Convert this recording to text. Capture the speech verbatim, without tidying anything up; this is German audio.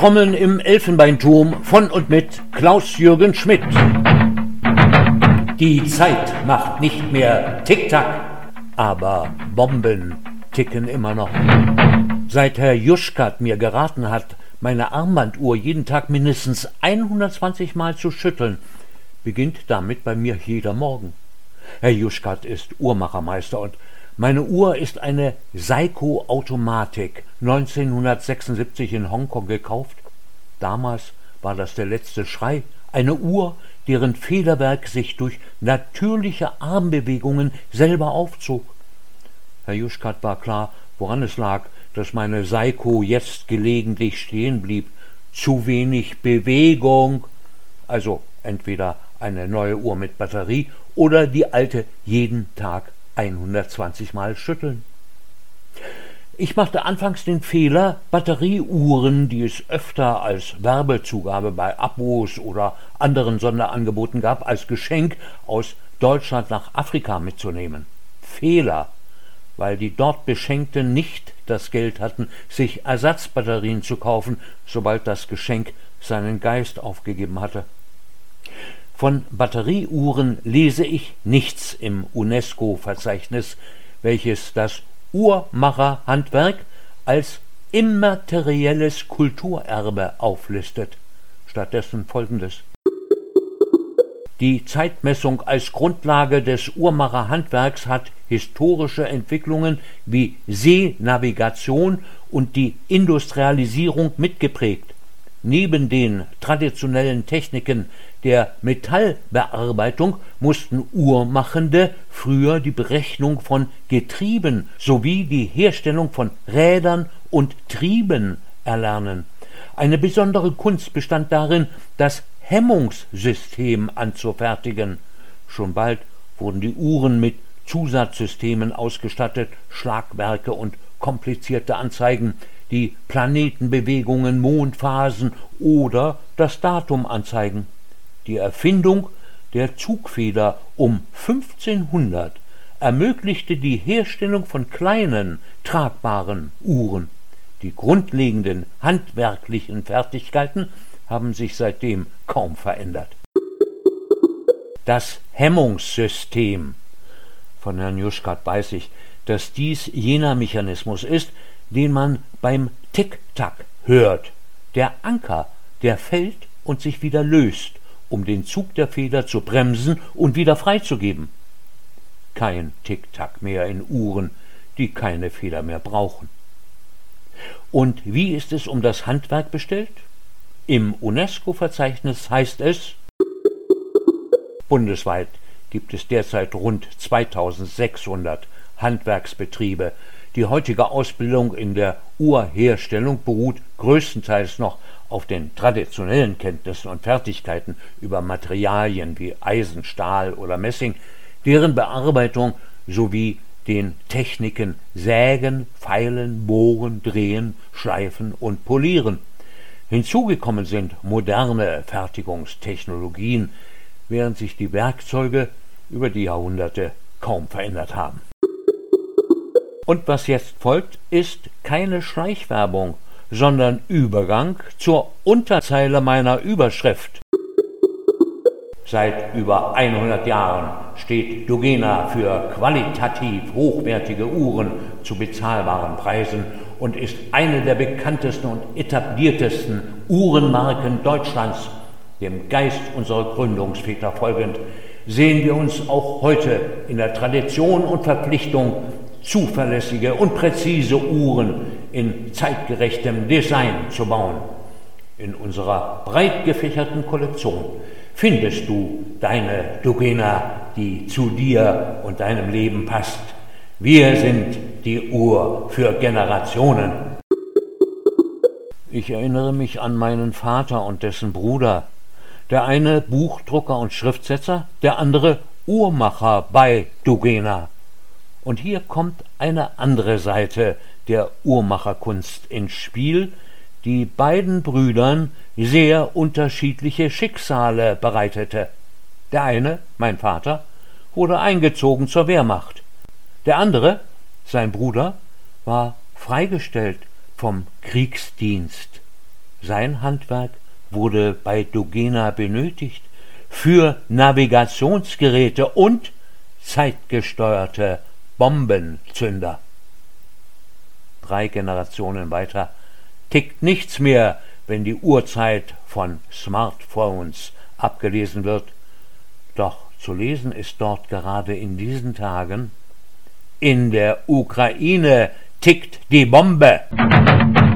Trommeln im Elfenbeinturm von und mit Klaus-Jürgen Schmidt. Die Zeit macht nicht mehr Tick-Tack, aber Bomben ticken immer noch. Seit Herr Juschkat mir geraten hat, meine Armbanduhr jeden Tag mindestens hundertzwanzig Mal zu schütteln, beginnt damit bei mir jeder Morgen. Herr Juschkat ist Uhrmachermeister und meine Uhr ist eine Seiko Automatik, neunzehnhundertsechsundsiebzig in Hongkong gekauft. Damals war das der letzte Schrei, eine Uhr, deren Federwerk sich durch natürliche Armbewegungen selber aufzog. Herr Juschkat war klar, woran es lag, dass meine Seiko jetzt gelegentlich stehen blieb. Zu wenig Bewegung. Also entweder eine neue Uhr mit Batterie oder die alte jeden Tag hundertzwanzig Mal schütteln. Ich machte anfangs den Fehler, Batterieuhren, die es öfter als Werbezugabe bei Abos oder anderen Sonderangeboten gab, als Geschenk aus Deutschland nach Afrika mitzunehmen. Fehler, weil die dort Beschenkten nicht das Geld hatten, sich Ersatzbatterien zu kaufen, sobald das Geschenk seinen Geist aufgegeben hatte. Von Batterieuhren lese ich nichts im UNESCO-Verzeichnis, welches das Uhrmacherhandwerk als immaterielles Kulturerbe auflistet. Stattdessen Folgendes: Die Zeitmessung als Grundlage des Uhrmacherhandwerks hat historische Entwicklungen wie Seenavigation und die Industrialisierung mitgeprägt. Neben den traditionellen Techniken der Metallbearbeitung mussten Uhrmachende früher die Berechnung von Getrieben sowie die Herstellung von Rädern und Trieben erlernen. Eine besondere Kunst bestand darin, das Hemmungssystem anzufertigen. Schon bald wurden die Uhren mit Zusatzsystemen ausgestattet, Schlagwerke und komplizierte Anzeigen, die Planetenbewegungen, Mondphasen oder das Datum anzeigen. Die Erfindung der Zugfeder um fünfzehnhundert ermöglichte die Herstellung von kleinen, tragbaren Uhren. Die grundlegenden handwerklichen Fertigkeiten haben sich seitdem kaum verändert. Das Hemmungssystem. Von Herrn Juschkat weiß ich, dass dies jener Mechanismus ist, den man beim Tick-Tack hört. Der Anker, der fällt und sich wieder löst, um den Zug der Feder zu bremsen und wieder freizugeben. Kein Tick-Tack mehr in Uhren, die keine Feder mehr brauchen. Und wie ist es um das Handwerk bestellt? Im UNESCO-Verzeichnis heißt es: Bundesweit gibt es derzeit rund zweitausendsechshundert Handwerksbetriebe. Die heutige Ausbildung in der Uhrherstellung beruht größtenteils noch auf den traditionellen Kenntnissen und Fertigkeiten über Materialien wie Eisen, Stahl oder Messing, deren Bearbeitung sowie den Techniken Sägen, Feilen, Bohren, Drehen, Schleifen und Polieren. Hinzugekommen sind moderne Fertigungstechnologien, während sich die Werkzeuge über die Jahrhunderte kaum verändert haben. Und was jetzt folgt, ist keine Schleichwerbung, sondern Übergang zur Unterzeile meiner Überschrift. Seit über hundert Jahren steht Dugena für qualitativ hochwertige Uhren zu bezahlbaren Preisen und ist eine der bekanntesten und etabliertesten Uhrenmarken Deutschlands. Dem Geist unserer Gründungsväter folgend sehen wir uns auch heute in der Tradition und Verpflichtung, zuverlässige und präzise Uhren in zeitgerechtem Design zu bauen. In unserer breit gefächerten Kollektion findest du deine Dugena, die zu dir und deinem Leben passt. Wir sind die Uhr für Generationen. Ich erinnere mich an meinen Vater und dessen Bruder. Der eine Buchdrucker und Schriftsetzer, der andere Uhrmacher bei Dugena. Und hier kommt eine andere Seite der Uhrmacherkunst ins Spiel, die beiden Brüdern sehr unterschiedliche Schicksale bereitete. Der eine, mein Vater, wurde eingezogen zur Wehrmacht. Der andere, sein Bruder, war freigestellt vom Kriegsdienst. Sein Handwerk wurde bei Dogena benötigt für Navigationsgeräte und zeitgesteuerte Bombenzünder. Drei Generationen weiter tickt nichts mehr, wenn die Uhrzeit von Smartphones abgelesen wird. Doch zu lesen ist dort gerade in diesen Tagen: In der Ukraine tickt die Bombe.